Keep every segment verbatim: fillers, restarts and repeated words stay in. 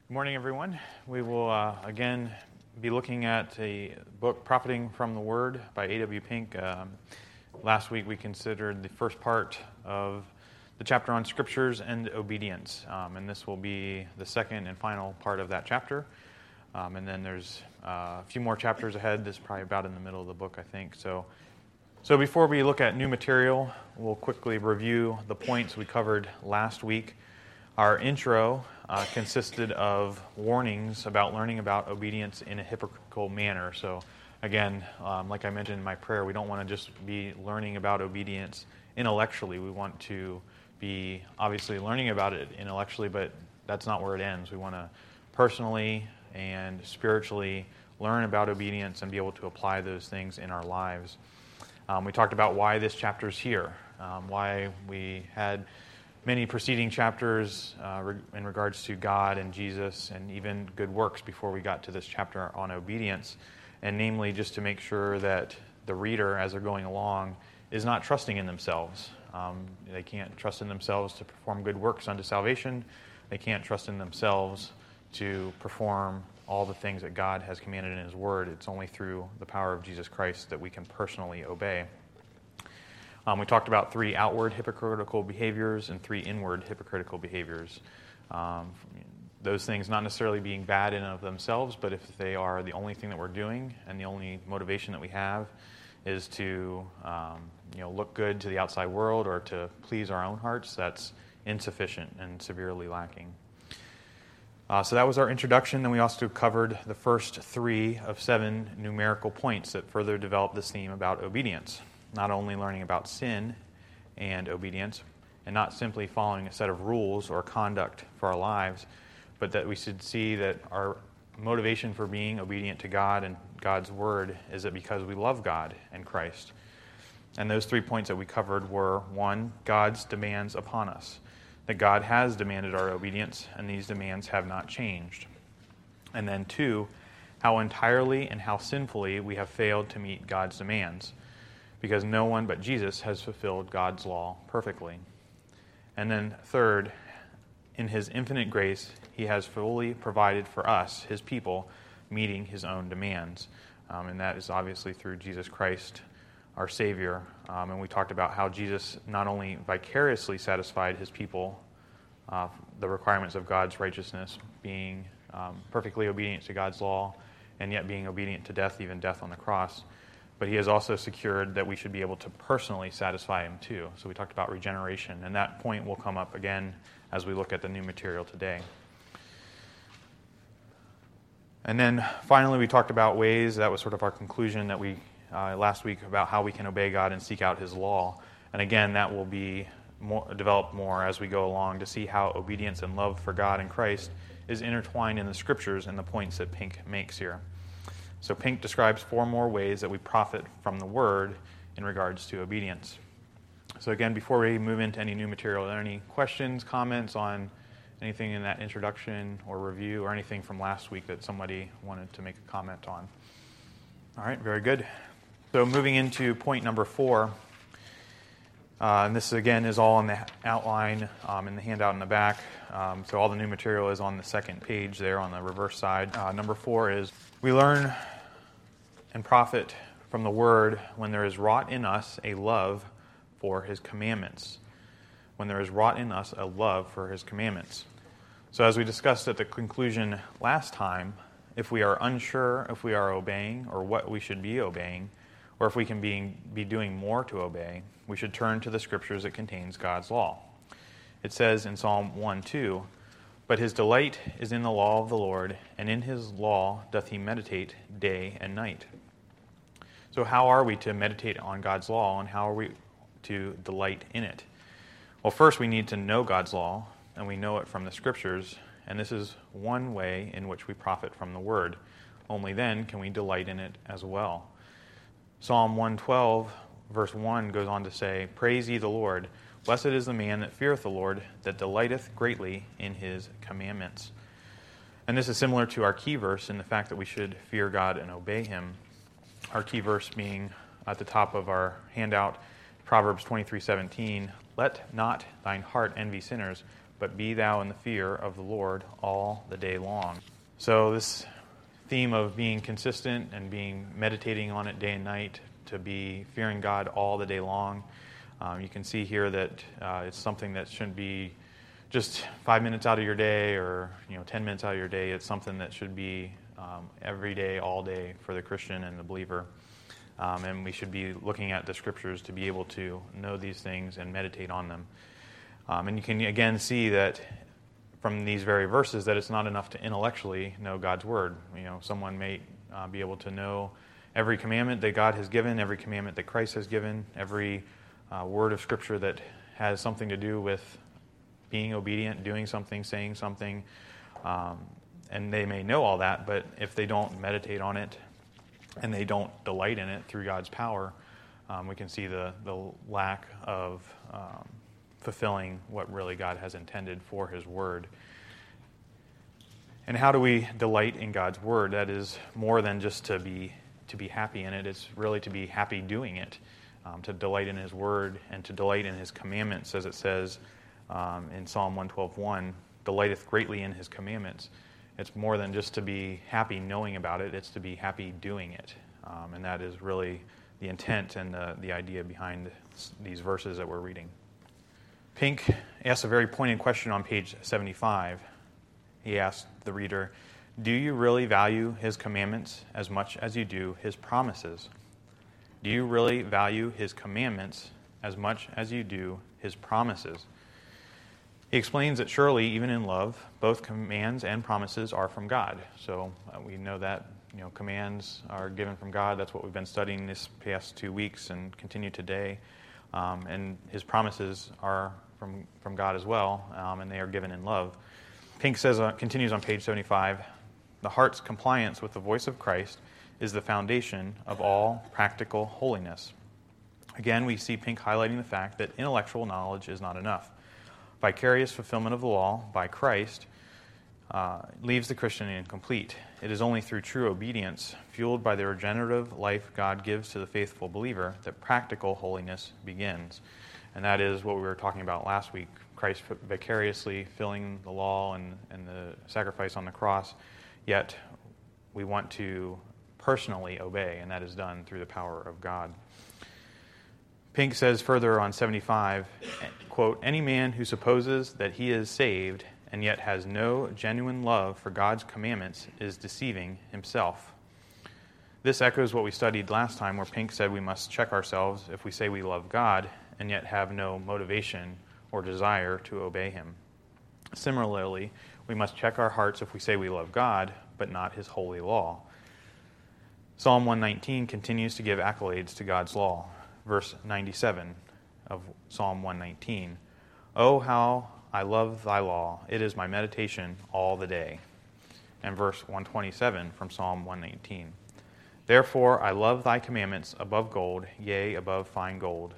Good morning, everyone. We will uh, again be looking at a book, Profiting from the Word by A W Pink. Um, last week we considered the first part of the chapter on Scriptures and obedience, um, and this will be the second and final part of that chapter. Um, and then there's uh, a few more chapters ahead. This is probably about in the middle of the book, I think. So, so before we look at new material, we'll quickly review the points we covered last week. Our intro uh, consisted of warnings about learning about obedience in a hypocritical manner. So again, um, like I mentioned in my prayer, we don't want to just be learning about obedience intellectually. We want to be obviously learning about it intellectually, but that's not where it ends. We want to personally and spiritually learn about obedience and be able to apply those things in our lives. Um, we talked about why this chapter is here, um, why we had many preceding chapters uh, re- in regards to God and Jesus and even good works before we got to this chapter on obedience, and namely just to make sure that the reader, as they're going along, is not trusting in themselves. Um, they can't trust in themselves to perform good works unto salvation. They can't trust in themselves to perform all the things that God has commanded in His Word. It's only through the power of Jesus Christ that we can personally obey. Um, we talked about three outward hypocritical behaviors and three inward hypocritical behaviors. Um, those things not necessarily being bad in and of themselves, but if they are the only thing that we're doing and the only motivation that we have is to um, you know, look good to the outside world or to please our own hearts, that's insufficient and severely lacking. Uh, so that was our introduction. Then we also covered the first three of seven numerical points that further develop this theme about obedience. Not only learning about sin and obedience, and not simply following a set of rules or conduct for our lives, but that we should see that our motivation for being obedient to God and God's Word is that because we love God and Christ. And those three points that we covered were, one, God's demands upon us, that God has demanded our obedience, and these demands have not changed. And then two, how entirely and how sinfully we have failed to meet God's demands, because no one but Jesus has fulfilled God's law perfectly. And then third, in His infinite grace, He has fully provided for us, His people, meeting His own demands. Um, and that is obviously through Jesus Christ, our Savior. Um, and we talked about how Jesus not only vicariously satisfied His people, uh, the requirements of God's righteousness, being um, perfectly obedient to God's law, and yet being obedient to death, even death on the cross, but He has also secured that we should be able to personally satisfy Him too. So we talked about regeneration, and that point will come up again as we look at the new material today. And then finally we talked about ways, that was sort of our conclusion that we, uh, last week, about how we can obey God and seek out His law. And again, that will be more, developed more as we go along to see how obedience and love for God and Christ is intertwined in the Scriptures and the points that Pink makes here. So Pink describes four more ways that we profit from the Word in regards to obedience. So again, before we move into any new material, are there any questions, comments on anything in that introduction or review or anything from last week that somebody wanted to make a comment on? All right, very good. So moving into point number four, uh, and this again is all in the outline um, in the handout in the back. Um, so all the new material is on the second page there on the reverse side. Uh, number four is we learn and profit from the Word when there is wrought in us a love for His commandments. When there is wrought in us a love for His commandments. So as we discussed at the conclusion last time, if we are unsure if we are obeying or what we should be obeying, or if we can be, be doing more to obey, we should turn to the Scriptures that contains God's law. It says in Psalm one two, "But his delight is in the law of the Lord, and in His law doth he meditate day and night." So how are we to meditate on God's law, and how are we to delight in it? Well, first we need to know God's law, and we know it from the Scriptures, and this is one way in which we profit from the Word. Only then can we delight in it as well. Psalm one twelve, verse one goes on to say, "Praise ye the Lord. Blessed is the man that feareth the Lord, that delighteth greatly in His commandments." And this is similar to our key verse in the fact that we should fear God and obey Him. Our key verse being at the top of our handout, Proverbs twenty-three seventeen, "Let not thine heart envy sinners, but be thou in the fear of the Lord all the day long. So this theme of being consistent and being meditating on it day and night, to be fearing God all the day long. Um, you can see here that uh, it's something that shouldn't be just five minutes out of your day or you know ten minutes out of your day. It's something that should be um, every day, all day for the Christian and the believer. Um, and we should be looking at the Scriptures to be able to know these things and meditate on them. Um, and you can again see that from these very verses that it's not enough to intellectually know God's Word. You know, someone may uh, be able to know every commandment that God has given, every commandment that Christ has given, every uh, word of Scripture that has something to do with being obedient, doing something, saying something, um, and they may know all that, but if they don't meditate on it and they don't delight in it through God's power, um, we can see the, the lack of um, fulfilling what really God has intended for His Word. And how do we delight in God's Word? That is more than just to be to be happy in it. It's really to be happy doing it, um, to delight in His Word and to delight in His commandments, as it says um, in Psalm one twelve one, delighteth greatly in His commandments. It's more than just to be happy knowing about it. It's to be happy doing it. Um, and that is really the intent and the, the idea behind these verses that we're reading. Pink asks a very pointed question on page seventy-five. He asked the reader, do you really value His commandments as much as you do His promises? Do you really value His commandments as much as you do His promises? He explains that surely, even in love, both commands and promises are from God. So uh, we know that you know commands are given from God. That's what we've been studying this past two weeks and continue today. Um, and His promises are from, from God as well, um, and they are given in love. Pink says, uh, continues on page seventy-five, the heart's compliance with the voice of Christ is the foundation of all practical holiness. Again, we see Pink highlighting the fact that intellectual knowledge is not enough. Vicarious fulfillment of the law by Christ uh, leaves the Christian incomplete. It is only through true obedience, fueled by the regenerative life God gives to the faithful believer, that practical holiness begins. And that is what we were talking about last week, Christ vicariously filling the law and, and the sacrifice on the cross, yet we want to personally obey, and that is done through the power of God. Pink says further on seventy-five, quote, any man who supposes that he is saved and yet has no genuine love for God's commandments is deceiving himself. This echoes what we studied last time, where Pink said we must check ourselves if we say we love God and yet have no motivation or desire to obey Him. Similarly, we must check our hearts if we say we love God, but not His holy law. Psalm one nineteen continues to give accolades to God's law. Verse ninety-seven of Psalm one nineteen, oh, how I love thy law. It is my meditation all the day. And verse one twenty-seven from Psalm one nineteen, therefore I love thy commandments above gold, yea, above fine gold.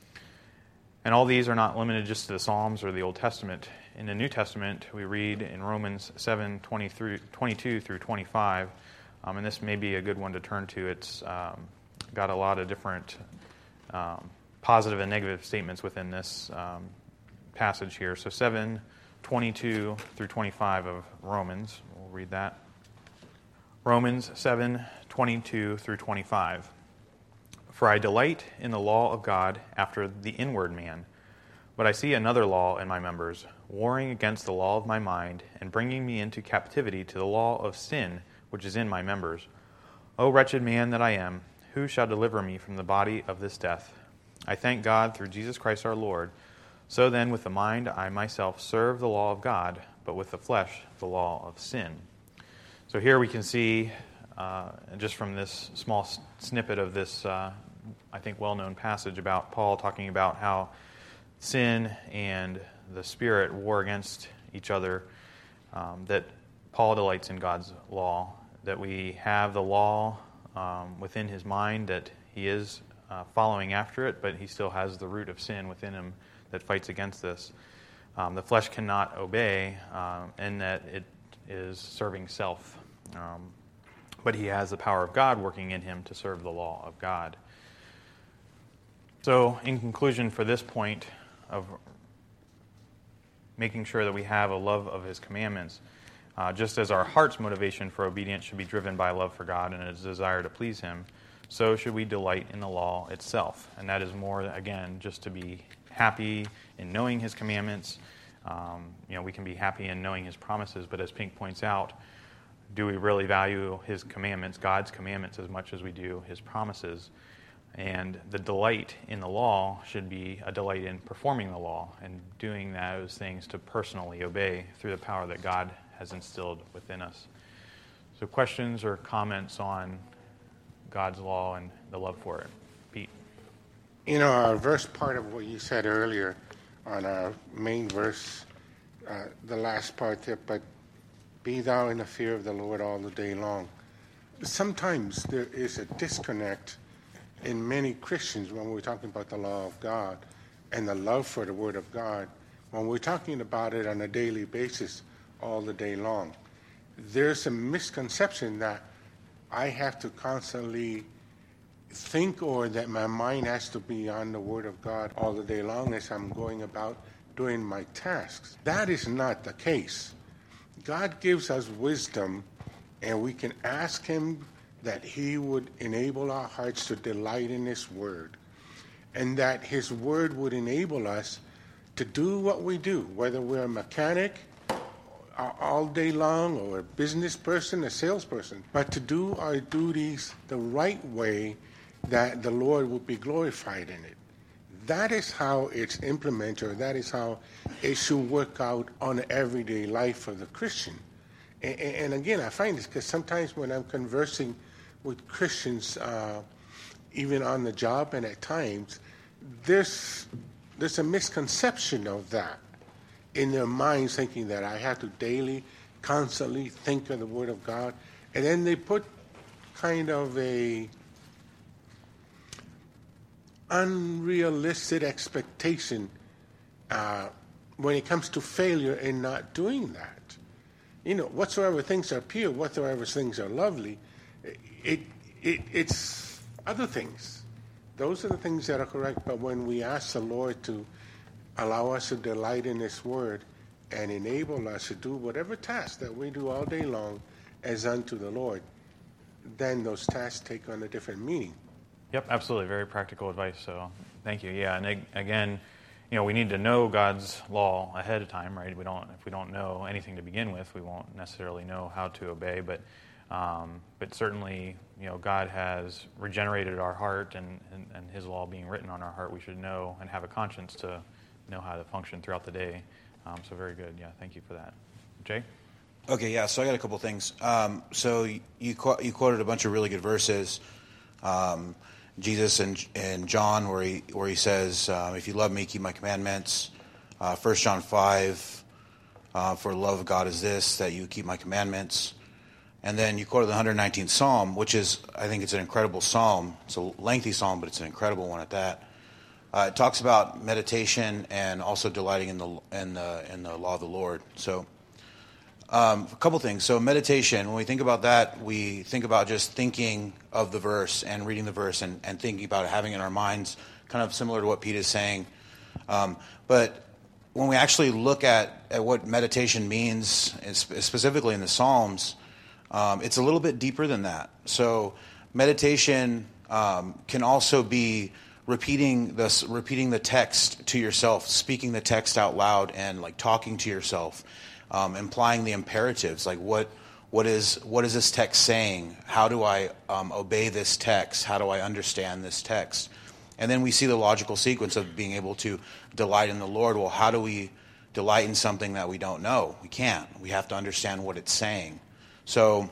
And all these are not limited just to the Psalms or the Old Testament. In the New Testament, we read in Romans seven twenty-two through twenty-five, um, and this may be a good one to turn to. It's um, got a lot of different um, positive and negative statements within this um, passage here. So seven twenty-two through twenty-five of Romans. We'll read that. Romans seven twenty-two through twenty-five. For I delight in the law of God after the inward man, but I see another law in my members, warring against the law of my mind, and bringing me into captivity to the law of sin which is in my members. O wretched man that I am, who shall deliver me from the body of this death? I thank God through Jesus Christ our Lord. So then with the mind I myself serve the law of God, but with the flesh the law of sin. So here we can see, uh, just from this small snippet of this, uh, I think, well-known passage about Paul talking about how sin and the Spirit war against each other, um, that Paul delights in God's law, that we have the law um, within his mind, that he is uh, following after it, but he still has the root of sin within him that fights against this. Um, the flesh cannot obey, um, and that it is serving self. Um, but he has the power of God working in him to serve the law of God. So, in conclusion, for this point of making sure that we have a love of his commandments. Uh, just as our heart's motivation for obedience should be driven by love for God and a desire to please him, so should we delight in the law itself. And that is more, again, just to be happy in knowing his commandments. Um, you know, we can be happy in knowing his promises, but as Pink points out, do we really value his commandments, God's commandments, as much as we do his promises? And the delight in the law should be a delight in performing the law and doing those things to personally obey through the power that God has instilled within us. So questions or comments on God's law and the love for it? Pete? You know, our verse part of what you said earlier on our main verse, uh, the last part there, but be thou in the fear of the Lord all the day long. Sometimes there is a disconnect in many Christians when we're talking about the law of God and the love for the Word of God, when we're talking about it on a daily basis all the day long. There's a misconception that I have to constantly think or that my mind has to be on the Word of God all the day long as I'm going about doing my tasks. That is not the case. God gives us wisdom, and we can ask him that he would enable our hearts to delight in his word, and that his word would enable us to do what we do, whether we're a mechanic all day long or a business person, a salesperson, but to do our duties the right way that the Lord would be glorified in it. That is how it's implemented, or that is how it should work out on everyday life for the Christian. And, and again, I find this because sometimes when I'm conversing with Christians, uh, even on the job and at times, there's, there's a misconception of that in their minds, thinking that I have to daily, constantly think of the Word of God. And then they put kind of a unrealistic expectation uh, when it comes to failure in not doing that. You know, whatsoever things are pure, whatsoever things are lovely, it, it it's other things. Those are the things that are correct. But when we ask the Lord to allow us to delight in his word and enable us to do whatever task that we do all day long as unto the Lord, then those tasks take on a different meaning. Yep, absolutely. Very practical advice. So thank you. Yeah, and again, you know, we need to know God's law ahead of time, right? We don't, if we don't know anything to begin with, we won't necessarily know how to obey. But, um, but certainly, you know, God has regenerated our heart, and, and, and his law being written on our heart, we should know and have a conscience to know how to function throughout the day. Um, so very good. Yeah, thank you for that. Jay? Okay, yeah, so I got a couple things. Um, so you, you you quoted a bunch of really good verses. Um, Jesus and and John, where he where he says, um, "If you love me, keep my commandments." Uh, First John five, uh, "For the love of God is this, that you keep my commandments." And then you quoted the one hundred nineteenth Psalm, which is, I think it's an incredible psalm. It's a lengthy psalm, but it's an incredible one at that. Uh, it talks about meditation and also delighting in the in the in the law of the Lord. So. Um, a couple things. So meditation, when we think about that, we think about just thinking of the verse and reading the verse and, and thinking about it, having it in our minds, kind of similar to what Pete is saying. Um, but when we actually look at, at what meditation means, specifically in the Psalms, um, it's a little bit deeper than that. So meditation um, can also be repeating this, repeating the text to yourself, speaking the text out loud, and like talking to yourself. Um, implying the imperatives, like what what is what is this text saying? How do I um, obey this text? How do I understand this text? And then we see the logical sequence of being able to delight in the Lord. Well, how do we delight in something that we don't know? We can't. We have to understand what it's saying. So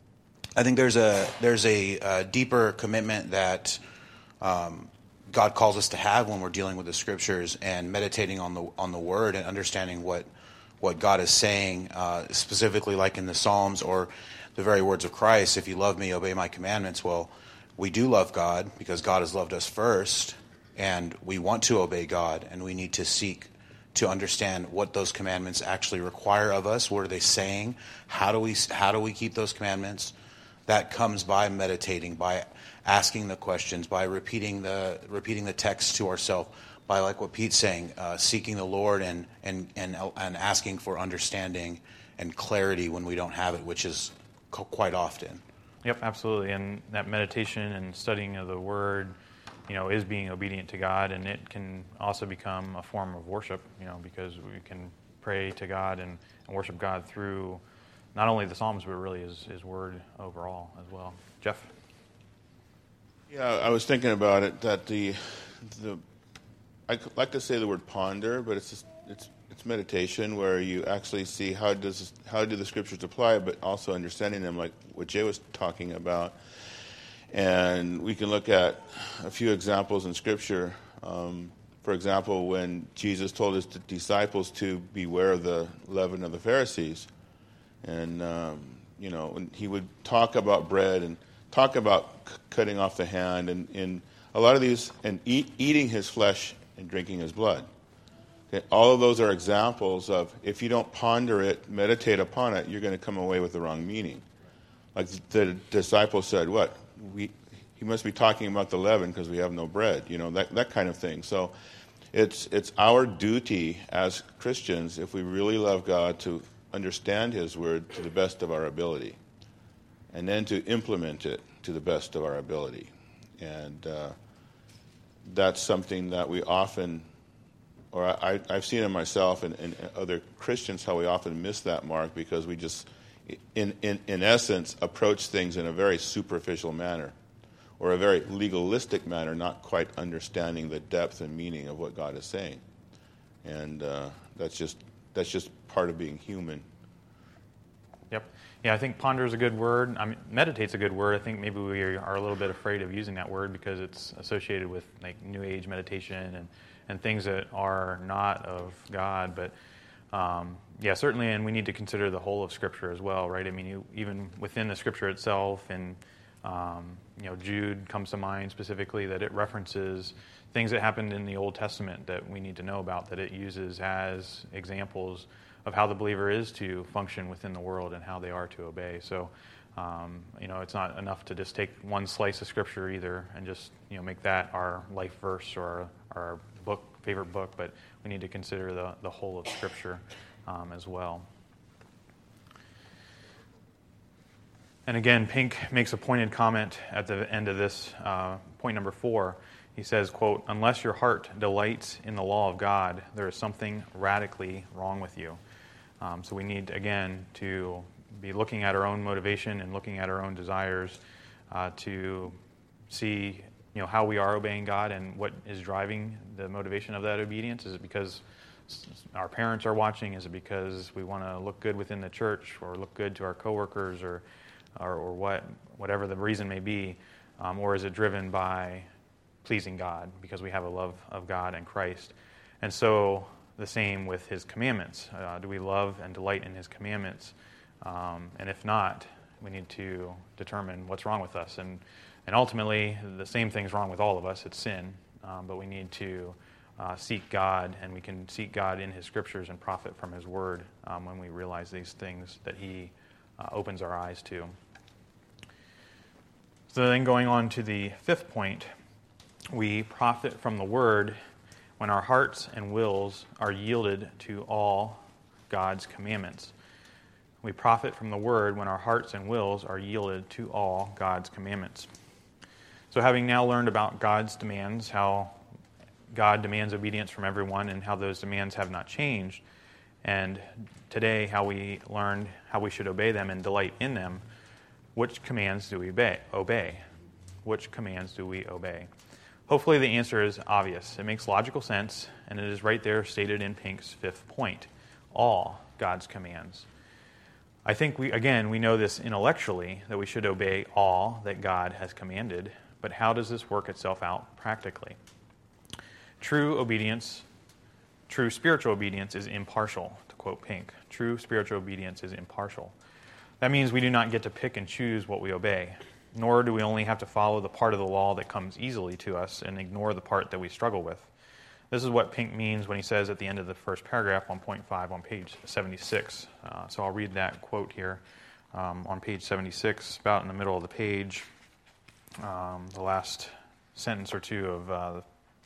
I think there's a there's a, a deeper commitment that um, God calls us to have when we're dealing with the Scriptures and meditating on the on the Word and understanding what. what God is saying, uh, specifically like in the Psalms or the very words of Christ, if you love me, obey my commandments. Well, we do love God because God has loved us first, and we want to obey God, and we need to seek to understand what those commandments actually require of us. What are they saying? How do we how do we keep those commandments? That comes by meditating, by asking the questions, by repeating the repeating the text to ourselves, by like what Pete's saying, uh, seeking the Lord and, and, and, and asking for understanding and clarity when we don't have it, which is co- quite often. Yep, absolutely. And that meditation and studying of the Word, you know, is being obedient to God, and it can also become a form of worship, you know, because we can pray to God and, and worship God through not only the Psalms, but really His, His Word overall as well. Jeff? Yeah, I was thinking about it, that the, the I like to say the word ponder, but it's just, it's it's meditation where you actually see how does how do the scriptures apply, but also understanding them, like what Jay was talking about. And we can look at a few examples in Scripture. Um, for example, when Jesus told his disciples to beware of the leaven of the Pharisees, and um, you know, and he would talk about bread and talk about c- cutting off the hand, and, and a lot of these, and eat, eating his flesh and drinking his blood. Okay, all of those are examples of, if you don't ponder it, meditate upon it, you're going to come away with the wrong meaning. Like the disciples said, what? We, he must be talking about the leaven because we have no bread, you know, that, that kind of thing. So it's it's our duty as Christians, if we really love God, to understand his word to the best of our ability, and then to implement it to the best of our ability. And uh, that's something that we often, or I, I've seen in myself and, and other Christians, how we often miss that mark because we just, in, in, in essence, approach things in a very superficial manner or a very legalistic manner, not quite understanding the depth and meaning of what God is saying. And uh, that's just that's just part of being human. Yep. Yeah, I think ponder is a good word. I mean, meditate's a good word. I think maybe we are a little bit afraid of using that word because it's associated with like New Age meditation and, and things that are not of God. But um, yeah, certainly, and we need to consider the whole of Scripture as well, right? I mean, you, even within the Scripture itself, and um, you know, Jude comes to mind specifically that it references things that happened in the Old Testament that we need to know about, that it uses as examples of how the believer is to function within the world and how they are to obey. So, um, you know, it's not enough to just take one slice of Scripture either and just, you know, make that our life verse or our, our book, favorite book, but we need to consider the, the whole of Scripture um, as well. And again, Pink makes a pointed comment at the end of this, uh, point number four. He says, quote, "Unless your heart delights in the law of God, there is something radically wrong with you." Um, so we need, again, to be looking at our own motivation and looking at our own desires uh, to see, you know, how we are obeying God and what is driving the motivation of that obedience. Is it because our parents are watching? Is it because we want to look good within the church or look good to our coworkers or or, or what, whatever the reason may be? Um, or is it driven by pleasing God because we have a love of God and Christ? And so the same with His commandments. Uh, do we love and delight in His commandments? Um, and if not, we need to determine what's wrong with us. And and ultimately, the same thing's wrong with all of us. It's sin. Um, but we need to uh, seek God, and we can seek God in His Scriptures and profit from His Word um, when we realize these things that He uh, opens our eyes to. So then going on to the fifth point, we profit from the Word when our hearts and wills are yielded to all God's commandments. We profit from the Word when our hearts and wills are yielded to all God's commandments. So having now learned about God's demands, how God demands obedience from everyone and how those demands have not changed, and today how we learned how we should obey them and delight in them, which commands do we obey? obey? Which commands do we obey? Hopefully the answer is obvious. It makes logical sense, and it is right there stated in Pink's fifth point. All God's commands. I think, we again, we know this intellectually, that we should obey all that God has commanded, but how does this work itself out practically? True obedience, true spiritual obedience is impartial, to quote Pink. True spiritual obedience is impartial. That means we do not get to pick and choose what we obey, nor do we only have to follow the part of the law that comes easily to us and ignore the part that we struggle with. This is what Pink means when he says at the end of the first paragraph, one point five on page seventy-six. Uh, so I'll read that quote here um, on page seventy-six, about in the middle of the page, um, the last sentence or two of uh,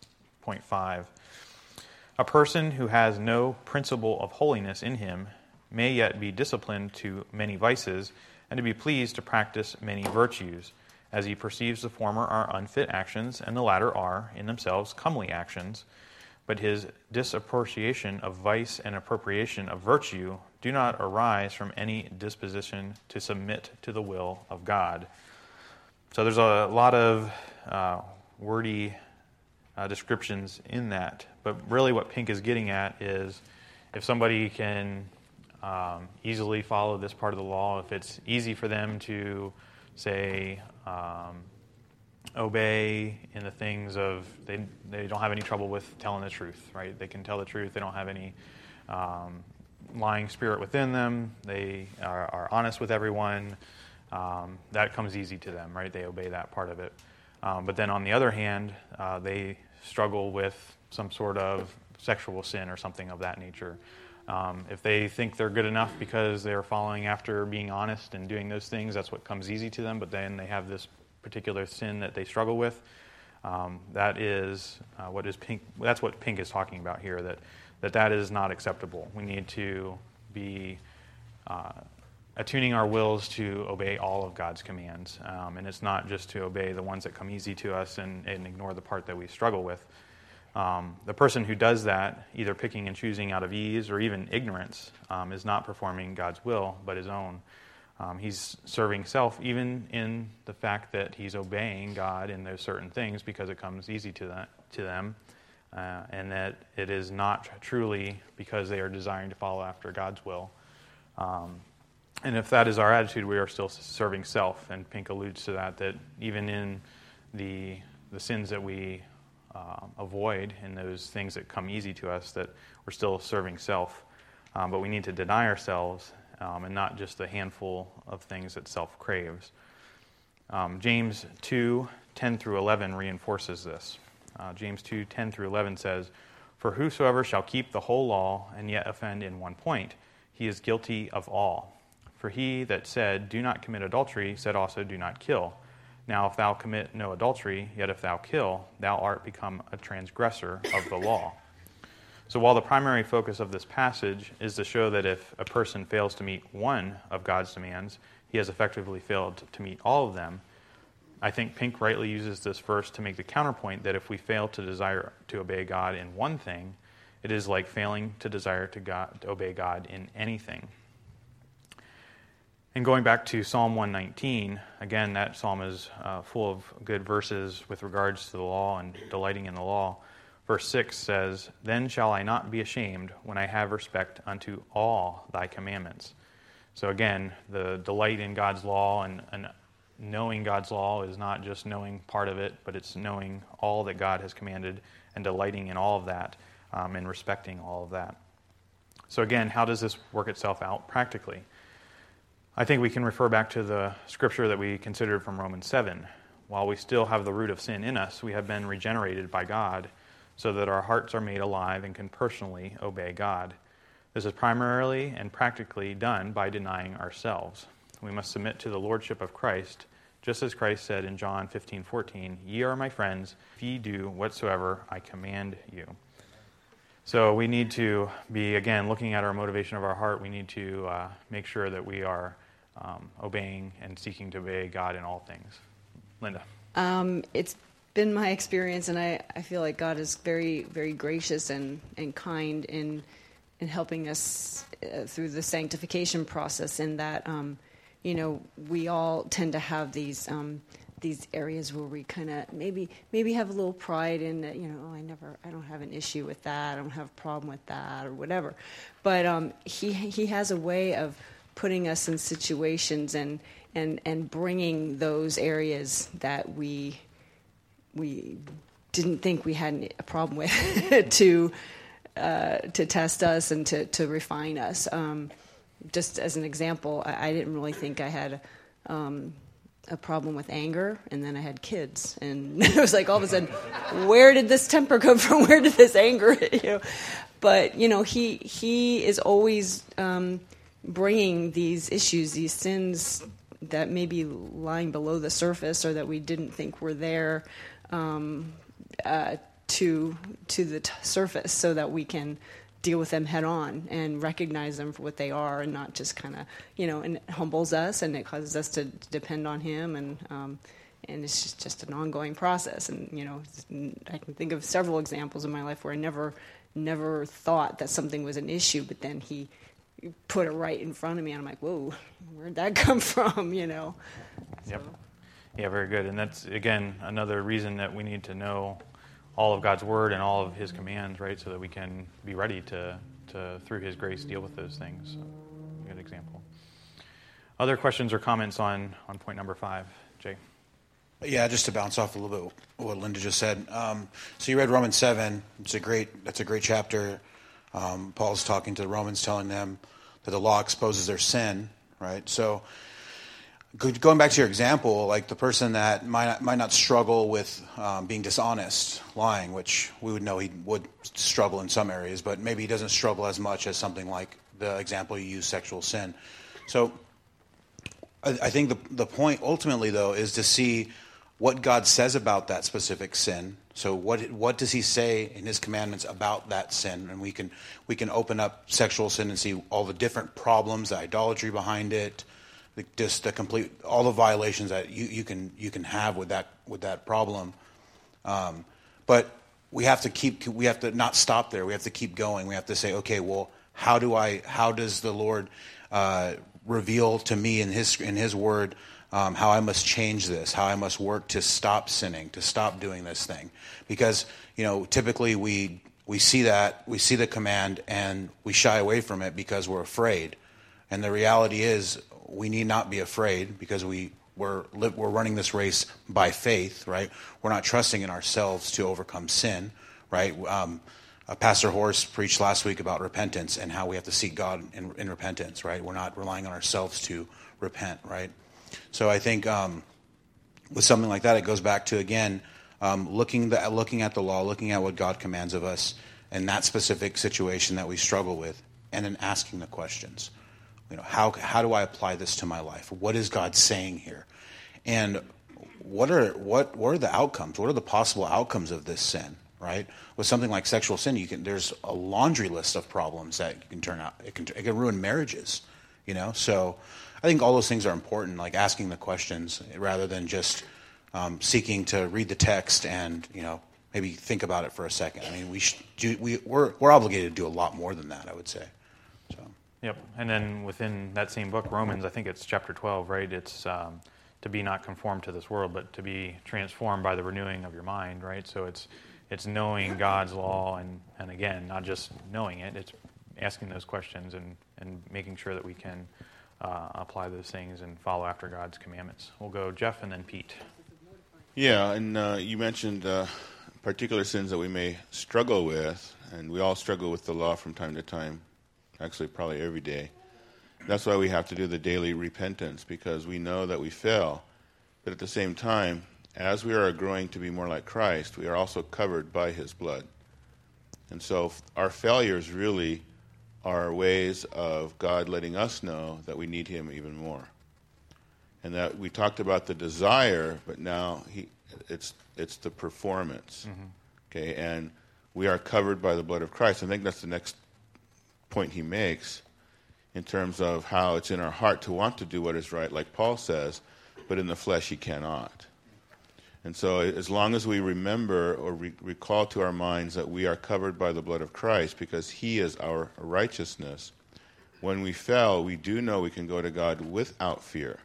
point five. A person who has no principle of holiness in him may yet be disciplined to many vices, and to be pleased to practice many virtues, as he perceives the former are unfit actions, and the latter are, in themselves, comely actions. But his disapprobation of vice and appropriation of virtue do not arise from any disposition to submit to the will of God. So there's a lot of uh, wordy uh, descriptions in that, but really what Pink is getting at is if somebody can um, easily follow this part of the law, if it's easy for them to, say, um, obey in the things of, they they don't have any trouble with telling the truth, right? They can tell the truth. They don't have any um, lying spirit within them. They are, are honest with everyone. Um, that comes easy to them, right? They obey that part of it. Um, but then on the other hand, uh, they struggle with some sort of sexual sin or something of that nature. Um, if they think they're good enough because they're following after being honest and doing those things, that's what comes easy to them. But then they have this particular sin that they struggle with. Um, that is uh, what is Pink. That's what Pink is talking about here. That that that is not acceptable. We need to be uh, attuning our wills to obey all of God's commands, um, and it's not just to obey the ones that come easy to us and, and ignore the part that we struggle with. Um, the person who does that, either picking and choosing out of ease or even ignorance, um, is not performing God's will but his own. Um, he's serving self, even in the fact that he's obeying God in those certain things because it comes easy to that to them, uh, and that it is not truly because they are desiring to follow after God's will. Um, and if that is our attitude, we are still serving self. And Pink alludes to that. That even in the the sins that we uh, avoid, in those things that come easy to us, that we're still serving self. Um, but we need to deny ourselves. Um, and not just a handful of things that self craves. Um, James two, ten through eleven reinforces this. Uh, James two, ten through eleven says, "For whosoever shall keep the whole law and yet offend in one point, he is guilty of all. For he that said, 'Do not commit adultery,' said also, 'Do not kill.' Now if thou commit no adultery, yet if thou kill, thou art become a transgressor of the law." So while the primary focus of this passage is to show that if a person fails to meet one of God's demands, he has effectively failed to meet all of them, I think Pink rightly uses this verse to make the counterpoint that if we fail to desire to obey God in one thing, it is like failing to desire to, God, to obey God in anything. And going back to Psalm one nineteen, again, that psalm is uh, full of good verses with regards to the law and delighting in the law. Verse six says, "Then shall I not be ashamed when I have respect unto all thy commandments." So again, the delight in God's law and, and knowing God's law is not just knowing part of it, but it's knowing all that God has commanded and delighting in all of that um, and respecting all of that. So again, how does this work itself out practically? I think we can refer back to the scripture that we considered from Romans seven. While we still have the root of sin in us, we have been regenerated by God, so that our hearts are made alive and can personally obey God. This is primarily and practically done by denying ourselves. We must submit to the lordship of Christ, just as Christ said in John fifteen fourteen, "Ye are my friends, if ye do whatsoever I command you." So we need to be, again, looking at our motivation of our heart. We need to uh, make sure that we are um, obeying and seeking to obey God in all things. Linda. Um, it's been my experience, and I, I feel like God is very, very gracious and, and kind in in helping us uh, through the sanctification process, in that, um, you know, we all tend to have these um, these areas where we kind of maybe maybe have a little pride in that, you know, oh, I never, I don't have an issue with that, I don't have a problem with that, or whatever. But um, he he has a way of putting us in situations and and, and bringing those areas that we we didn't think we had a problem with to uh, to test us and to, to refine us. Um, just as an example, I, I didn't really think I had um, a problem with anger, and then I had kids, and it was like all of a sudden, where did this temper come from? Where did this anger? You know, but you know, he he is always um, bringing these issues, these sins that may be lying below the surface or that we didn't think were there. Um, uh, to to the t- surface so that we can deal with them head on and recognize them for what they are, and not just kind of, you know, and it humbles us and it causes us to depend on him, and um, and it's just, just an ongoing process. And, you know, I can think of several examples in my life where I never never thought that something was an issue, but then he put it right in front of me, and I'm like, whoa, where'd that come from, you know? Yep. Yeah, very good. And that's, again, another reason that we need to know all of God's Word and all of His commands, right, so that we can be ready to, to through His grace, deal with those things. So, good example. Other questions or comments on, on point number five, Jay? Yeah, just to bounce off a little bit what Linda just said. Um, so you read Romans seven. It's a great. That's a great chapter. Um, Paul's talking to the Romans, telling them that the law exposes their sin, right? So going back to your example, like the person that might not, might not struggle with um, being dishonest, lying, which we would know he would struggle in some areas, but maybe he doesn't struggle as much as something like the example you use, sexual sin. So I, I think the the point ultimately, though, is to see what God says about that specific sin. So what what does he say in his commandments about that sin? And we can we can open up sexual sin and see all the different problems, the idolatry behind it, the, just the complete all the violations that you, you can you can have with that with that problem. Um, but we have to keep we have to not stop there. We have to keep going. We have to say, okay, well, how do I how does the Lord uh, reveal to me in his in his word Um, how I must change this, how I must work to stop sinning, to stop doing this thing. Because, you know, typically we we see that, we see the command and we shy away from it because we're afraid. And the reality is we need not be afraid because we, we're, we're running this race by faith, right? We're not trusting in ourselves to overcome sin, right? Um, uh, Pastor Horst preached last week about repentance and how we have to seek God in, in repentance, right? We're not relying on ourselves to repent, right? So I think um, with something like that, it goes back to, again, um, looking the, looking at the law, looking at what God commands of us in that specific situation that we struggle with, and then asking the questions. You know, how how do I apply this to my life? What is God saying here? And what are what what are the outcomes? What are the possible outcomes of this sin? Right? With something like sexual sin, you can there's a laundry list of problems that can turn out. It can it can ruin marriages. You know, so I think all those things are important, like asking the questions rather than just um, seeking to read the text and, you know, maybe think about it for a second. I mean, we should do, we we're we're obligated to do a lot more than that, I would say. So. Yep, and then within that same book, Romans, I think it's chapter twelve, right? It's um, to be not conformed to this world, but to be transformed by the renewing of your mind, right? So it's it's knowing God's law, and, and again, not just knowing it, it's asking those questions and, and making sure that we can uh, apply those things and follow after God's commandments. We'll go Jeff and then Pete. Yeah, and uh, you mentioned uh, particular sins that we may struggle with, and we all struggle with the law from time to time, actually probably every day. That's why we have to do the daily repentance, because we know that we fail. But at the same time, as we are growing to be more like Christ, we are also covered by his blood. And so our failures really are ways of God letting us know that we need him even more. And that we talked about the desire, but now he, it's it's the performance. Mm-hmm. Okay, and we are covered by the blood of Christ. I think that's the next point he makes in terms of how it's in our heart to want to do what is right, like Paul says, but in the flesh he cannot. And so as long as we remember or re- recall to our minds that we are covered by the blood of Christ because he is our righteousness, when we fail, we do know we can go to God without fear.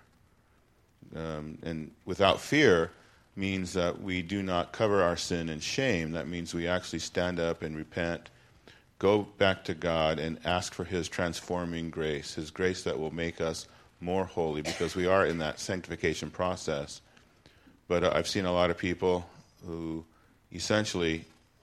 Um, and without fear means that we do not cover our sin in shame. That means we actually stand up and repent, go back to God and ask for his transforming grace, his grace that will make us more holy, because we are in that sanctification process. But uh, I've seen a lot of people who essentially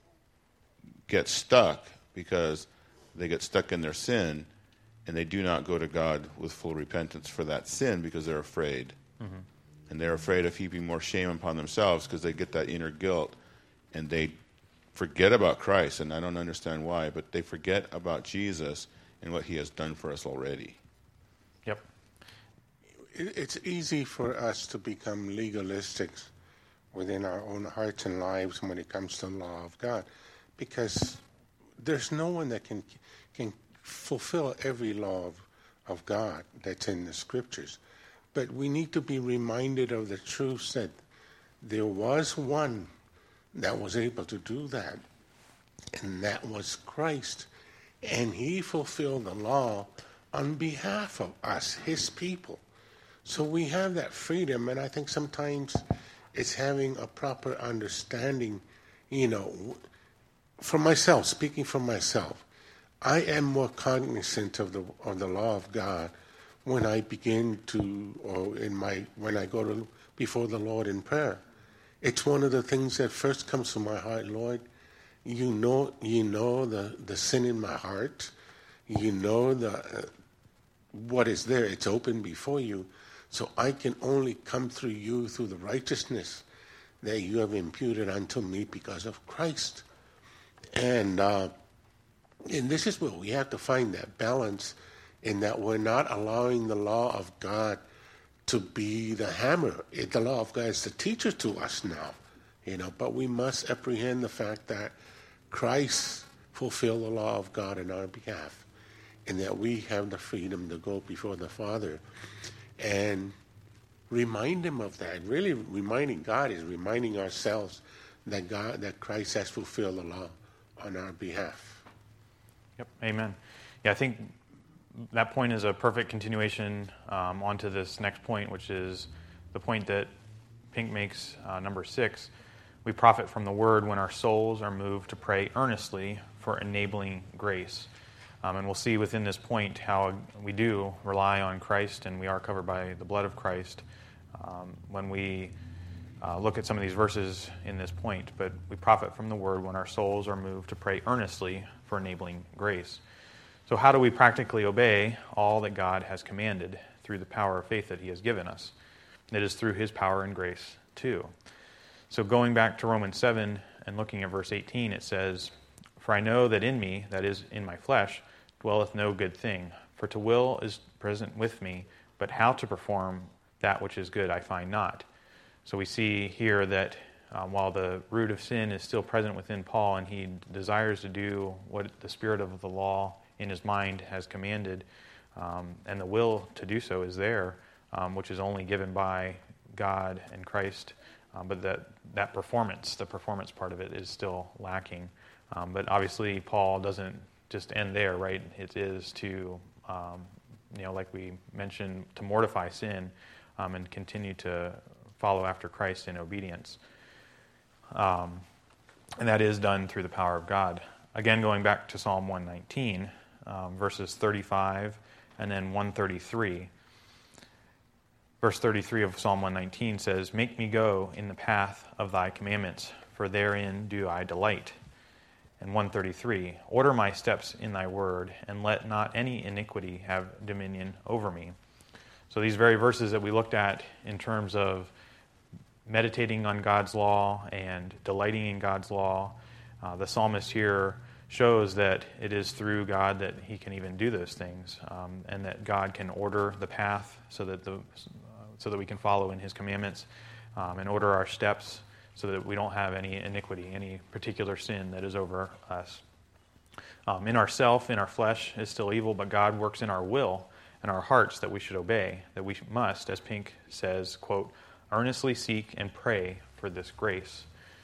get stuck because they get stuck in their sin, and they do not go to God with full repentance for that sin because they're afraid. Mm-hmm. And they're afraid of heaping more shame upon themselves because they get that inner guilt, and they forget about Christ, and I don't understand why, but they forget about Jesus and what he has done for us already. Yep. It's easy for us to become legalistic within our own hearts and lives when it comes to the law of God, because there's no one that can can fulfill every law of, of God that's in the Scriptures. But we need to be reminded of the truth that there was one that was able to do that, and that was Christ. And he fulfilled the law on behalf of us, his people. So we have that freedom, and I think sometimes it's having a proper understanding, you know, for myself, speaking for myself, I am more cognizant of the of the law of God when I begin to, or in my when I go to before the Lord in prayer. It's one of the things that first comes to my heart. Lord, you know, you know the, the sin in my heart. You know the uh, what is there. It's open before you, so I can only come through you through the righteousness that you have imputed unto me because of Christ. And uh, and this is where we have to find that balance, in that we're not allowing the law of God to be the hammer. It, the law of God is the teacher to us now, you know. But we must apprehend the fact that Christ fulfilled the law of God in our behalf, and that we have the freedom to go before the Father and remind him of that. Really, reminding God is reminding ourselves that God, that Christ has fulfilled the law on our behalf. Yep, amen. Yeah, I think that point is a perfect continuation um, onto this next point, which is the point that Pink makes, uh, number six. We profit from the word when our souls are moved to pray earnestly for enabling grace. Um, and we'll see within this point how we do rely on Christ, and we are covered by the blood of Christ um, when we uh, look at some of these verses in this point. But we profit from the word when our souls are moved to pray earnestly for enabling grace. So how do we practically obey all that God has commanded through the power of faith that he has given us? It is through his power and grace too. So going back to Romans seven and looking at verse eighteen, it says, "For I know that in me, that is, in my flesh, dwelleth no good thing. For to will is present with me, but how to perform that which is good I find not." So we see here that um, while the root of sin is still present within Paul, and he desires to do what the spirit of the law in his mind has commanded, um, and the will to do so is there, um, which is only given by God and Christ, um, but that, that performance, the performance part of it, is still lacking. Um, but obviously Paul doesn't just end there, right? It is to, um, you know, like we mentioned, to mortify sin um, and continue to follow after Christ in obedience. Um, and that is done through the power of God. Again, going back to Psalm one nineteen, um, verses thirty-five and then one thirty-three. Verse thirty-three of Psalm one nineteen says, "Make me go in the path of thy commandments, for therein do I delight." And one thirty-three, "Order my steps in thy word, and let not any iniquity have dominion over me." So these very verses that we looked at in terms of meditating on God's law and delighting in God's law, uh, the psalmist here shows that it is through God that he can even do those things, um, and that God can order the path so that the uh, so that we can follow in his commandments, um, and order our steps so that we don't have any iniquity, any particular sin that is over us. Um, in ourself, in our flesh, is still evil, but God works in our will and our hearts that we should obey, that we must, as Pink says, quote, "earnestly seek and pray for this grace."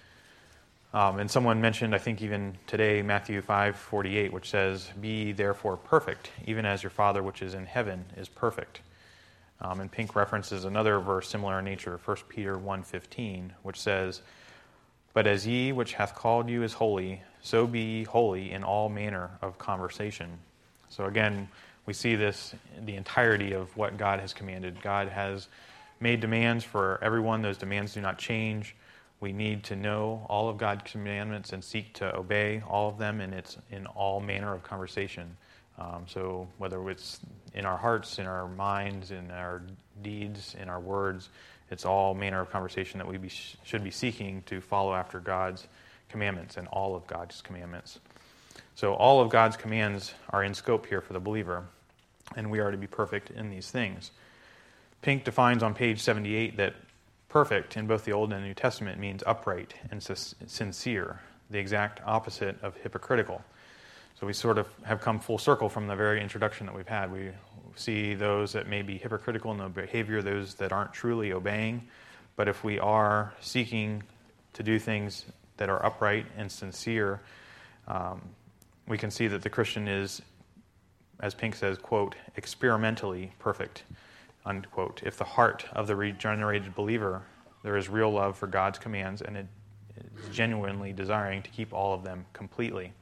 Um, and someone mentioned, I think even today, Matthew five forty-eight, which says, "Be therefore perfect, even as your Father which is in heaven is perfect." Um, and Pink references another verse similar in nature, First Peter one fifteen, which says, "But as ye which hath called you is holy, so be ye holy in all manner of conversation." So again, we see this, the entirety of what God has commanded. God has made demands for everyone. Those demands do not change. We need to know all of God's commandments and seek to obey all of them, and it's in all manner of conversation. Um, so whether it's in our hearts, in our minds, in our deeds, in our words, it's all manner of conversation that we be, should be seeking to follow after God's commandments and all of God's commandments. So all of God's commands are in scope here for the believer, and we are to be perfect in these things. Pink defines on page seventy-eight that perfect in both the Old and New Testament means upright and sincere, the exact opposite of hypocritical. So we sort of have come full circle from the very introduction that we've had. We see those that may be hypocritical in their behavior, those that aren't truly obeying. But if we are seeking to do things that are upright and sincere, um, we can see that the Christian is, as Pink says, quote, experimentally perfect, unquote. If the heart of the regenerated believer, there is real love for God's commands, and it is genuinely desiring to keep all of them completely.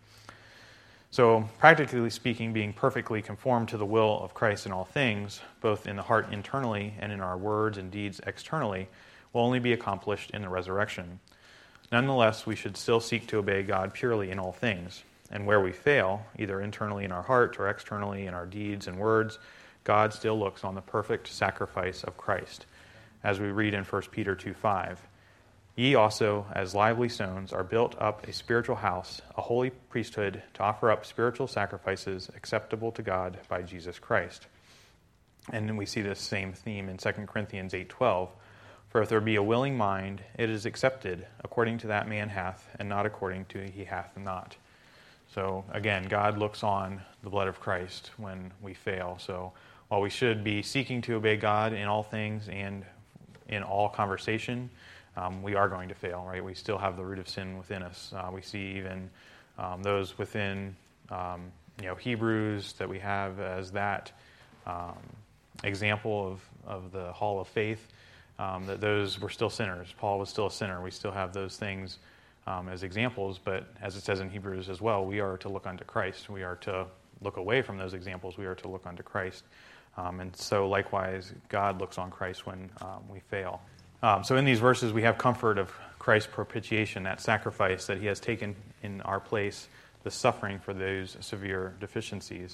So, practically speaking, being perfectly conformed to the will of Christ in all things, both in the heart internally and in our words and deeds externally, will only be accomplished in the resurrection. Nonetheless, we should still seek to obey God purely in all things. And where we fail, either internally in our heart or externally in our deeds and words, God still looks on the perfect sacrifice of Christ, as we read in First Peter two five. Ye also, as lively stones, are built up a spiritual house, a holy priesthood, to offer up spiritual sacrifices acceptable to God by Jesus Christ. And then we see this same theme in Second Corinthians eight twelve. For if there be a willing mind, it is accepted according to that man hath, and not according to he hath not. So again, God looks on the blood of Christ when we fail. So while we should be seeking to obey God in all things and in all conversation, Um, we are going to fail, right? We still have the root of sin within us. Uh, we see even um, those within, um, you know, Hebrews that we have as that um, example of, of the hall of faith, um, that those were still sinners. Paul was still a sinner. We still have those things um, as examples, but as it says in Hebrews as well, we are to look unto Christ. We are to look away from those examples. We are to look unto Christ. Um, and so likewise, God looks on Christ when um, we fail. Um, so in these verses, we have comfort of Christ's propitiation, that sacrifice that he has taken in our place, the suffering for those severe deficiencies.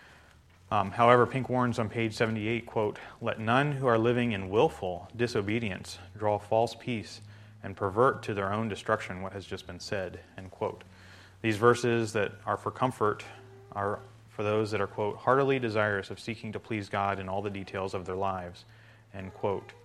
Um, however, Pink warns on page seventy-eight, quote, let none who are living in willful disobedience draw false peace and pervert to their own destruction what has just been said, end quote. These verses that are for comfort are for those that are, quote, heartily desirous of seeking to please God in all the details of their lives, end quote.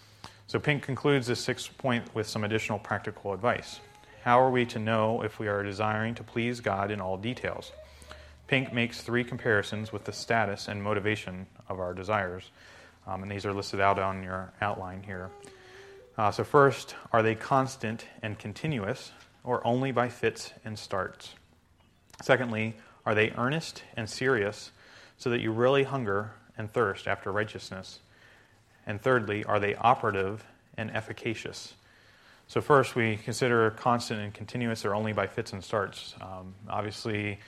So Pink concludes this sixth point with some additional practical advice. How are we to know if we are desiring to please God in all details? Pink makes three comparisons with the status and motivation of our desires, um, and these are listed out on your outline here. Uh, so first, are they constant and continuous, or only by fits and starts? Secondly, are they earnest and serious, so that you really hunger and thirst after righteousness? And thirdly, are they operative and efficacious? So first, we consider constant and continuous or only by fits and starts. Um, obviously,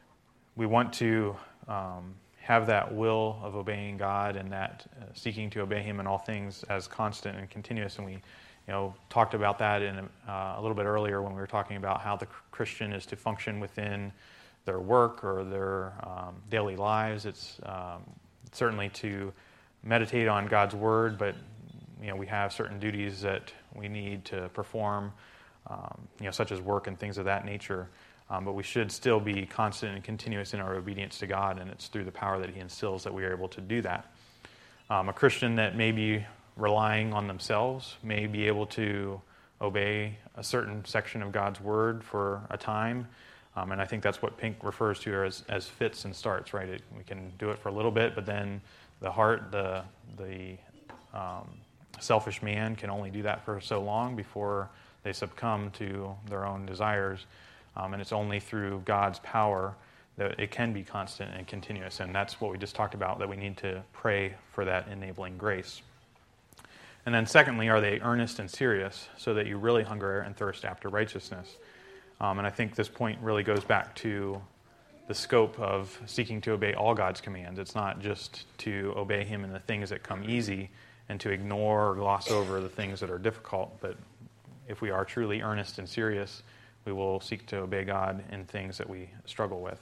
we want to um, have that will of obeying God and that uh, seeking to obey Him in all things as constant and continuous. And we, you know, talked about that in uh, a little bit earlier when we were talking about how the Christian is to function within their work or their um, daily lives. It's um, certainly to meditate on God's Word, but you know we have certain duties that we need to perform, um, you know, such as work and things of that nature. Um, but we should still be constant and continuous in our obedience to God, and it's through the power that He instills that we are able to do that. Um, a Christian that may be relying on themselves may be able to obey a certain section of God's Word for a time, um, and I think that's what Pink refers to as, as fits and starts, right? It, we can do it for a little bit, but then the heart, the the um, selfish man can only do that for so long before they succumb to their own desires. Um, and it's only through God's power that it can be constant and continuous. And that's what we just talked about, that we need to pray for that enabling grace. And then secondly, are they earnest and serious, so that you really hunger and thirst after righteousness? Um, and I think this point really goes back to the scope of seeking to obey all God's commands. It's not just to obey Him in the things that come easy and to ignore or gloss over the things that are difficult. But if we are truly earnest and serious, we will seek to obey God in things that we struggle with.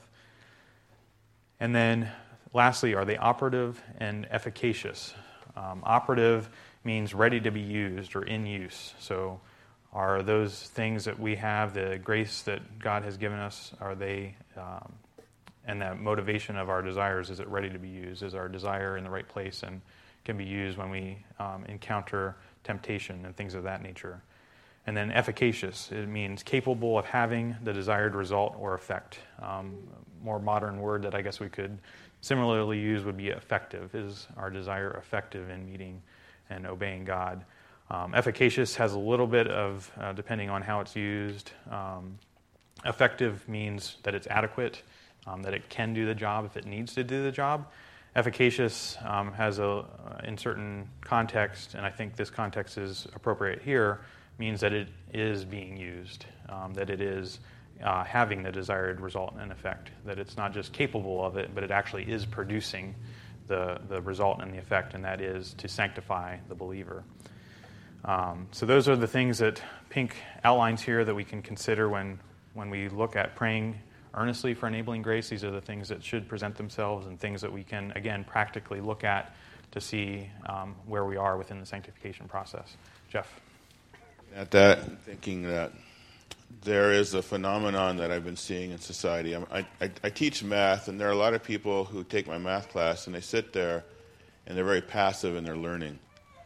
And then lastly, are they operative and efficacious? Um, operative means ready to be used or in use. So are those things that we have, the grace that God has given us, are they... Um, and that motivation of our desires, is it ready to be used? Is our desire in the right place and can be used when we um, encounter temptation and things of that nature. And then efficacious, it means capable of having the desired result or effect. Um, more modern word that I guess we could similarly use would be effective. Is our desire effective in meeting and obeying God? Um, efficacious has a little bit of, uh, depending on how it's used. Um, effective means that it's adequate, um, that it can do the job if it needs to do the job. Efficacious um, has a, uh, in certain context, and I think this context is appropriate here, means that it is being used, um, that it is uh, having the desired result and effect, that it's not just capable of it, but it actually is producing the, the result and the effect, and that is to sanctify the believer. Um, so those are the things that Pink outlines here that we can consider when, when we look at praying earnestly for enabling grace. These are the things that should present themselves and things that we can, again, practically look at to see um, where we are within the sanctification process. Jeff? At that, I'm thinking that there is a phenomenon that I've been seeing in society. I'm, I, I, I teach math, and there are a lot of people who take my math class, and they sit there, and they're very passive in their learning.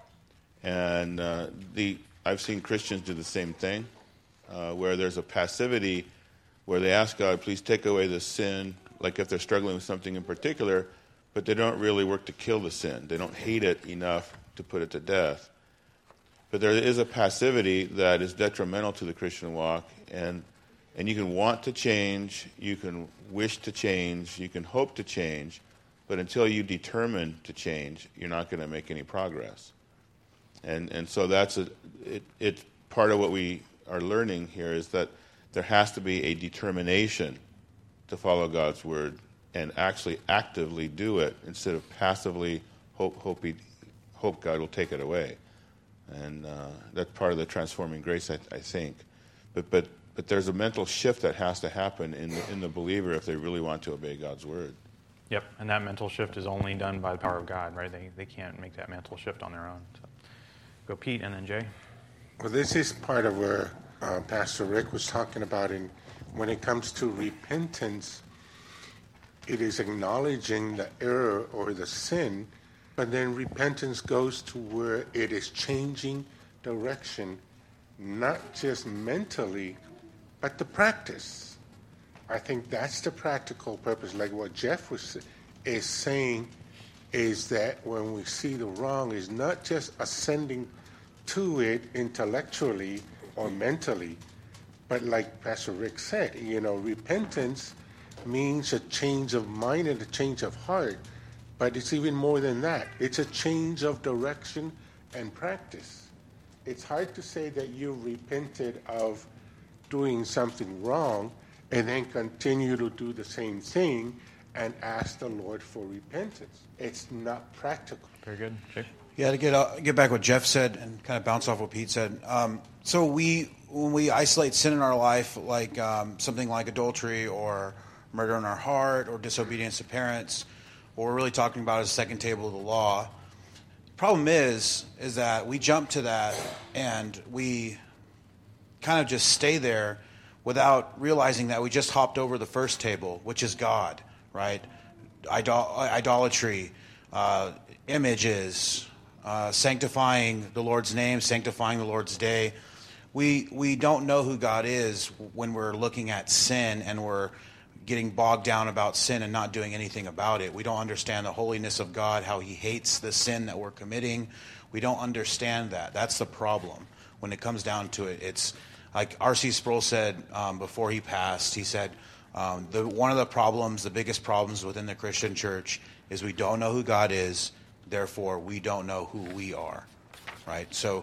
And uh, the I've seen Christians do the same thing, uh, where there's a passivity, where they ask God, please take away the sin, like if they're struggling with something in particular, but they don't really work to kill the sin. They don't hate it enough to put it to death. But there is a passivity that is detrimental to the Christian walk, and and you can want to change, you can wish to change, you can hope to change, but until you determine to change, you're not going to make any progress. And and so that's a it, it's part of what we are learning here is that there has to be a determination to follow God's word and actually actively do it instead of passively hope hope he, hope God will take it away. And uh, that's part of the transforming grace, I, I think. But but but there's a mental shift that has to happen in the, in the believer if they really want to obey God's word. Yep, and that mental shift is only done by the power of God, right? They they can't make that mental shift on their own. So. Go Pete and then Jay. Well, this is part of where uh, Pastor Rick was talking about. In when it comes to repentance, it is acknowledging the error or the sin. But then repentance goes to where it is changing direction, not just mentally, but the practice. I think that's the practical purpose. Like what Jeff was is saying, is that when we see the wrong, is not just ascending to it intellectually or mentally, but like Pastor Rick said, you know, repentance means a change of mind and a change of heart. But it's even more than that. It's a change of direction and practice. It's hard to say that you repented of doing something wrong and then continue to do the same thing and ask the Lord for repentance. It's not practical. Very good. Jay? Yeah, to get uh, get back what Jeff said and kind of bounce off what Pete said. Um, so we when we isolate sin in our life, like um, something like adultery or murder in our heart or disobedience to parents, what we're really talking about is the second table of the law. Problem is, is that we jump to that and we kind of just stay there without realizing that we just hopped over the first table, which is God, right? Idol- idolatry, uh, images, uh, sanctifying the Lord's name, sanctifying the Lord's day. We we don't know who God is when we're looking at sin and we're getting bogged down about sin and not doing anything about it. We don't understand the holiness of God, how he hates the sin that we're committing. We don't understand that. That's the problem. When it comes down to it, it's like R C Sproul said um, before he passed, he said, um, the, one of the problems, the biggest problems within the Christian church is we don't know who God is, therefore we don't know who we are, right? So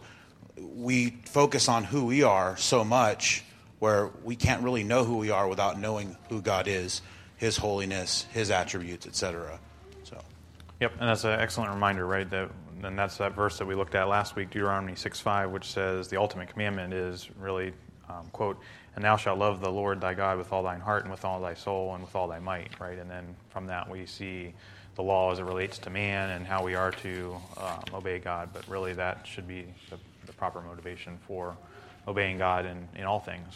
we focus on who we are so much where we can't really know who we are without knowing who God is, his holiness, his attributes, et cetera. So, yep, and that's an excellent reminder, right? That, and that's that verse that we looked at last week, Deuteronomy six five, which says the ultimate commandment is really, um, quote, and thou shalt love the Lord thy God with all thine heart and with all thy soul and with all thy might, right? And then from that we see the law as it relates to man and how we are to um, obey God, but really that should be the, the proper motivation for obeying God in, in all things.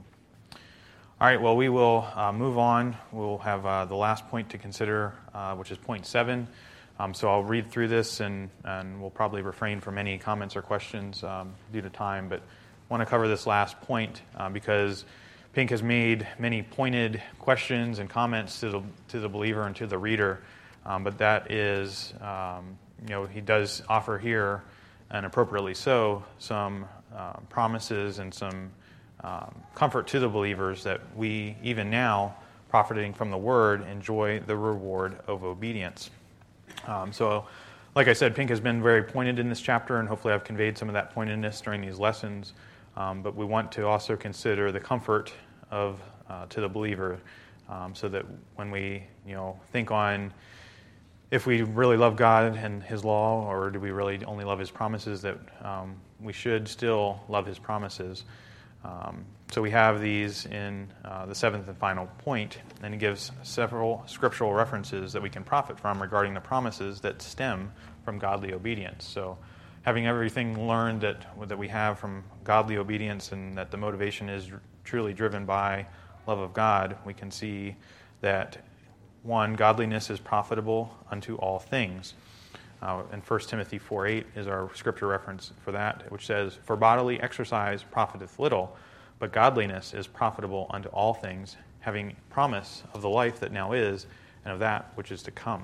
All right, well, we will uh, move on. We'll have uh, the last point to consider, uh, which is point seven. Um, so I'll read through this, and, and we'll probably refrain from any comments or questions um, due to time, but I want to cover this last point uh, because Pink has made many pointed questions and comments to the, to the believer and to the reader, um, but that is, um, you know, he does offer here, and appropriately so, some uh, promises and some um, comfort to the believers that we, even now, profiting from the Word, enjoy the reward of obedience. Um, so, like I said, Pink has been very pointed in this chapter, and hopefully I've conveyed some of that pointedness during these lessons. Um, but we want to also consider the comfort of uh, to the believer, um, so that when we, you know, think on if we really love God and His law, or do we really only love His promises, that um, we should still love His promises. Um, so we have these in uh, the seventh and final point, and he gives several scriptural references that we can profit from regarding the promises that stem from godly obedience. So having everything learned that that we have from godly obedience, and that the motivation is truly driven by love of God, we can see that, one, godliness is profitable unto all things. Uh, and First Timothy four eight is our scripture reference for that, which says, "For bodily exercise profiteth little, but godliness is profitable unto all things, having promise of the life that now is, and of that which is to come."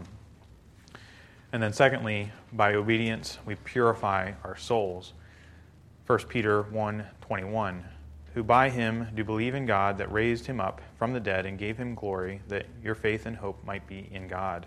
And then secondly, by obedience we purify our souls. First Peter one twenty-one, "Who by him do believe in God, that raised him up from the dead and gave him glory, that your faith and hope might be in God."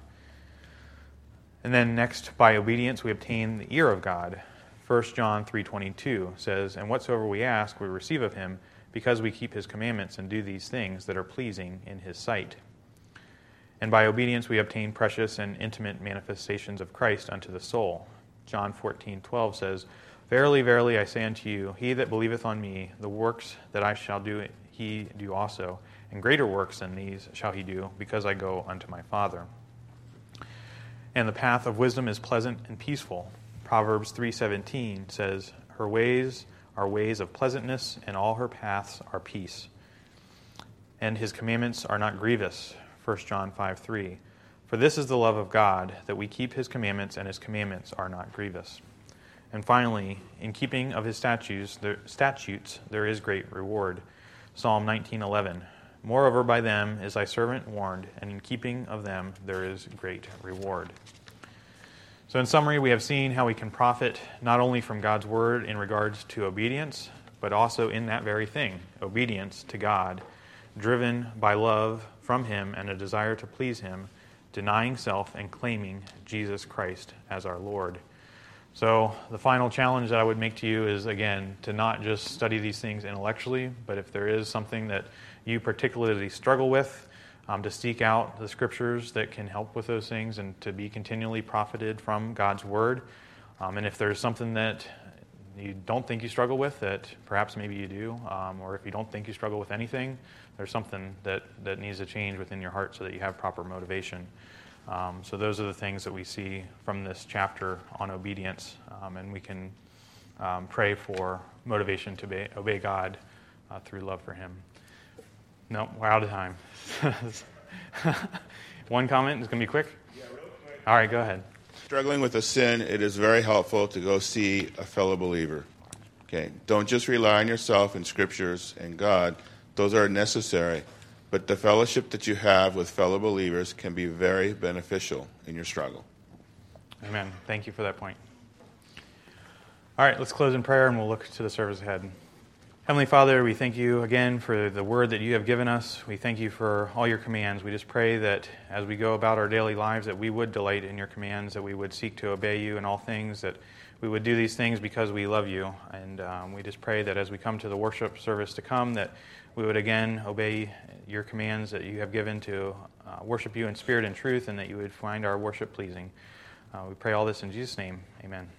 And then next, by obedience we obtain the ear of God. First John three twenty-two says, "And whatsoever we ask we receive of him, because we keep his commandments and do these things that are pleasing in his sight." And by obedience we obtain precious and intimate manifestations of Christ unto the soul. John fourteen twelve says, "Verily, verily, I say unto you, he that believeth on me, the works that I shall do he do also, and greater works than these shall he do, because I go unto my Father." And the path of wisdom is pleasant and peaceful. Proverbs three seventeen says, "Her ways are ways of pleasantness, and all her paths are peace. And his commandments are not grievous." First John five three. "For this is the love of God, that we keep his commandments, and his commandments are not grievous." And finally, in keeping of his statutes, there, statutes, there is great reward. Psalm nineteen eleven. "Moreover, by them is thy servant warned, and in keeping of them there is great reward." So in summary, we have seen how we can profit not only from God's word in regards to obedience, but also in that very thing, obedience to God, driven by love from him and a desire to please him, denying self and claiming Jesus Christ as our Lord. So the final challenge that I would make to you is, again, to not just study these things intellectually, but if there is something that you particularly struggle with, um, to seek out the scriptures that can help with those things and to be continually profited from God's word. Um, and if there's something that you don't think you struggle with, that perhaps maybe you do, um, or if you don't think you struggle with anything, there's something that, that needs to change within your heart so that you have proper motivation. Um, so those are the things that we see from this chapter on obedience, um, and we can um, pray for motivation to obey, obey God uh, through love for him. No, we're out of time. One comment is going to be quick? Yeah, real quick. All right, go ahead. Struggling with a sin, it is very helpful to go see a fellow believer. Okay, don't just rely on yourself and scriptures and God. Those are necessary. But the fellowship that you have with fellow believers can be very beneficial in your struggle. Amen. Thank you for that point. All right, let's close in prayer and we'll look to the service ahead. Heavenly Father, we thank you again for the word that you have given us. We thank you for all your commands. We just pray that as we go about our daily lives, that we would delight in your commands, that we would seek to obey you in all things, that we would do these things because we love you. And um, we just pray that as we come to the worship service to come, that we would again obey your commands that you have given to uh, worship you in spirit and truth, and that you would find our worship pleasing. Uh, we pray all this in Jesus' name. Amen.